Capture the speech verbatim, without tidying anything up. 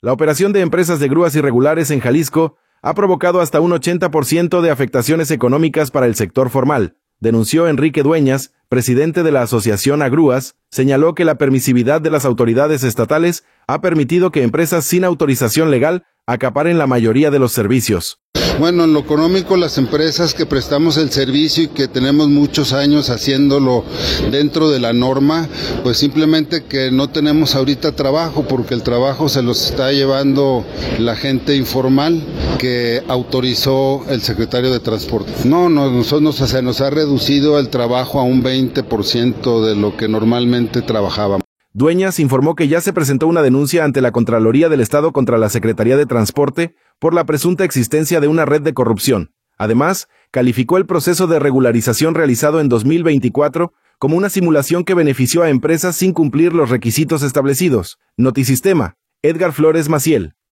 La operación de empresas de grúas irregulares en Jalisco ha provocado hasta un ochenta por ciento de afectaciones económicas para el sector formal, denunció Enrique Dueñas, presidente de la Asociación Agrúas. Señaló que la permisividad de las autoridades estatales ha permitido que empresas sin autorización legal acaparen la mayoría de los servicios. Bueno, en lo económico, las empresas que prestamos el servicio y que tenemos muchos años haciéndolo dentro de la norma, pues simplemente que no tenemos ahorita trabajo, porque el trabajo se los está llevando la gente informal que autorizó el secretario de Transporte. No, no nosotros se nos ha reducido el trabajo a un veinte por ciento de lo que normalmente trabajábamos. Dueñas informó que ya se presentó una denuncia ante la Contraloría del Estado contra la Secretaría de Transporte por la presunta existencia de una red de corrupción. Además, calificó el proceso de regularización realizado en dos mil veinticuatro como una simulación que benefició a empresas sin cumplir los requisitos establecidos. Notisistema, Edgar Flores Maciel.